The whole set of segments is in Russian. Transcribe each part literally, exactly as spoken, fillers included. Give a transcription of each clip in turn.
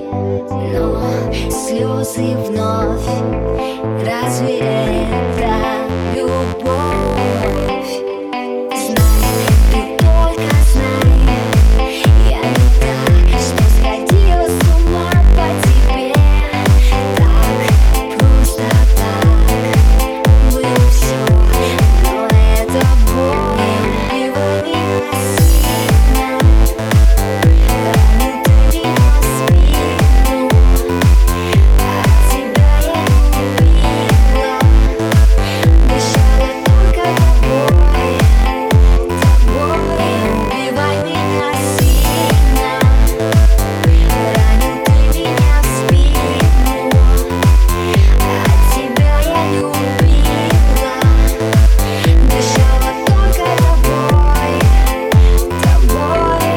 но слезы вновь. Разве это любовь? Знай, ты только знай, я не так, что сходила с ума по тебе. Так, просто так, было все, но это боль. Не убивай меня сильно, ранил ты меня в спину. От тебя я любила, дышала только тобой, тобой. Не убивай меня сильно, ранил ты меня в спину. От тебя я любила, дышала только тобой, тобой.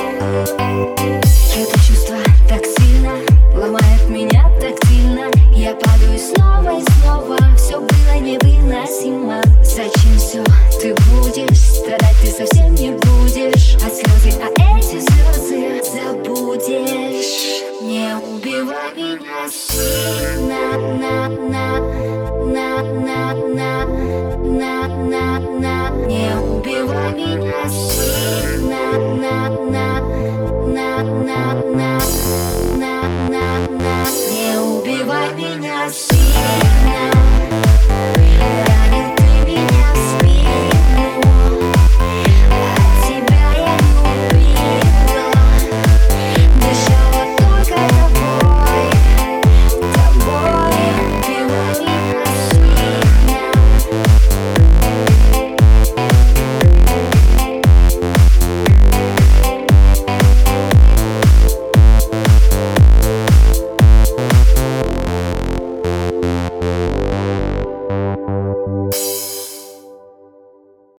Это чувство так сильно ломает меня тактильно. Я падаю снова и снова, все было невыносимо. Зачем все ты будешь страдать, ты совсем не будешь. А слезы, а эти слезы забудешь. Не убивай меня сильно, на, на, на, на, на, на, на, на. Не убивай меня сильно, на, на, на, на, на, на, на, на. Не убивай меня сильно.